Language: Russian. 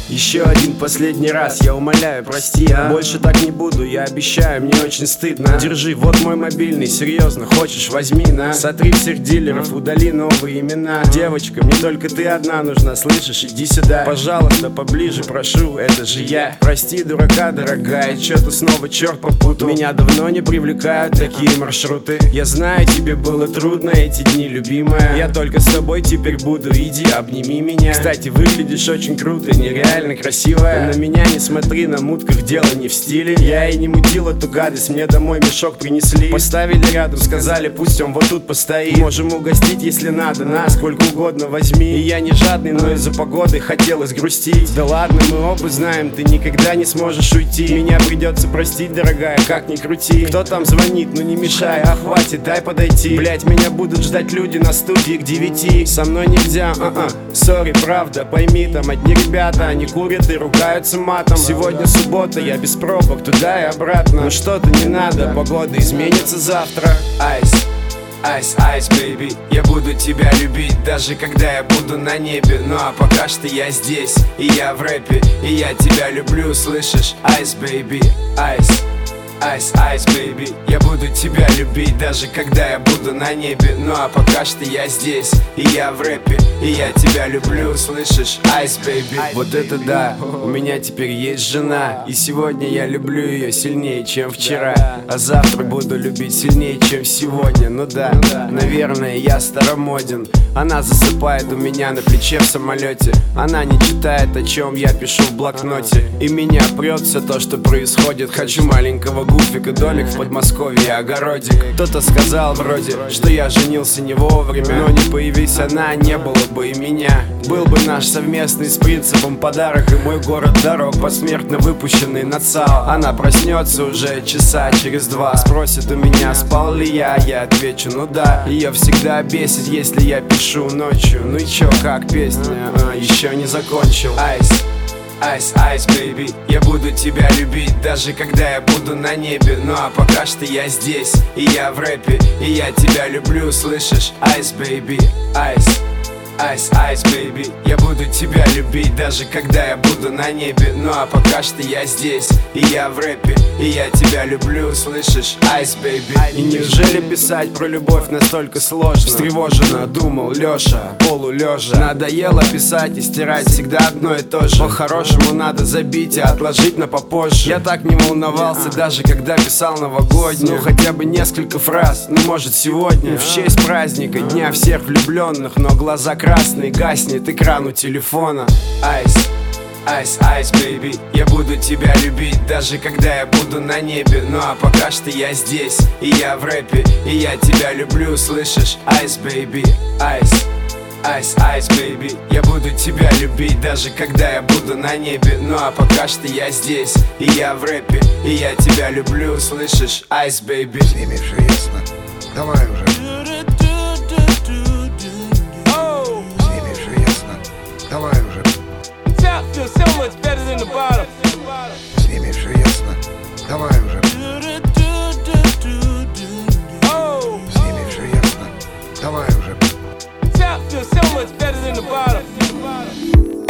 Еще один последний раз, я умоляю, прости, а? Больше так не буду, я обещаю, мне очень стыдно. Держи, вот мой мобильный, серьезно, хочешь, возьми, на. Сотри всех дилеров, удали новые имена. Девочка, мне только ты одна нужна, слышишь, иди сюда. Пожалуйста, поближе, прошу, это же я. Прости, дурака, дорогая, чё-то снова черт попутал. Меня давно не привлекают такие маршруты. Я знаю, тебе было трудно эти дни, любимая. Я только с тобой теперь буду, иди, обними меня. Кстати, выглядишь очень круто, нереально красивая. На меня не смотри, на мутках дело не в стиле. Я и не мутил эту гадость, мне домой мешок принесли. Поставили рядом, сказали, пусть он вот тут постоит. Можем угостить, если надо, на, сколько угодно возьми. И я не жадный, но из-за погоды хотелось грустить. Да ладно, мы оба знаем, ты никогда не сможешь уйти. Меня придется простить, дорогая, как ни крути. Кто там звонит, ну не мешай, а хватит, дай подойти. Блять, меня будут ждать люди на студии к 9. Со мной нельзя, сори, правда, пойми, там одни ребята, они курят и ругаются матом. Сегодня суббота, я без пробок, туда и обратно. Но что-то не надо, погода изменится завтра. Айс, айс, айс, бэйби, я буду тебя любить, даже когда я буду на небе. Ну а пока что я здесь, и я в рэпе, и я тебя люблю, слышишь? Айс, бэйби, айс. Айс, айс, бэйби, я буду тебя любить, даже когда я буду на небе. Ну а пока что я здесь, и я в рэпе, и я тебя люблю, слышишь? Айс, бэйби. Вот это да, у меня теперь есть жена, и сегодня я люблю ее сильнее, чем вчера. А завтра буду любить сильнее, чем сегодня. Ну да, наверное, я старомоден. Она засыпает у меня на плече в самолете. Она не читает, о чем я пишу в блокноте. И меня прет все то, что происходит. Хочу маленького гуфика, домик в Подмосковье, огородик. Кто-то сказал вроде, что я женился не вовремя. Но не появись она, не было бы и меня. Был бы наш совместный с принципом подарок. И мой город дорог, посмертно выпущенный на ЦАО. Она проснется уже часа через 2. Спросит у меня, спал ли я отвечу, ну да. Ее всегда бесит, если я пишу ночью. Ну и чё, как песня? Еще не закончил. Айс, айс, айс, бэйби, я буду тебя любить, даже когда я буду на небе. Ну а пока что я здесь, и я в рэпе, и я тебя люблю, слышишь? Айс, бэйби, айс. Айс, айс, бэйби, я буду тебя любить, даже когда я буду на небе. Ну а пока что я здесь, и я в рэпе, и я тебя люблю, слышишь? Айс, бэйби. И неужели писать про любовь настолько сложно? Встревоженно думал Лёша, полулежа. Надоело писать и стирать всегда одно и то же. По-хорошему надо забить и отложить на попозже. Я так не волновался, даже когда писал новогоднюю. Ну хотя бы несколько фраз, ну может сегодня в честь праздника, дня всех влюбленных. Но глаза красный, гаснет экран у телефона. Айс, айс, айс, бэйби, я буду тебя любить, даже когда я буду на небе. Ну а пока что я здесь, и я в рэпе, и я тебя люблю, слышишь? Айс, бэйби, айс. Айс, айс, бэйби, я буду тебя любить, даже когда я буду на небе. Ну а пока что я здесь, и я в рэпе, и я тебя люблю, слышишь? Айс, бэйби. С ними все ясно, давай уже. Давай уже. С ними все ясно. Давай уже. С ними все ясно. Давай уже.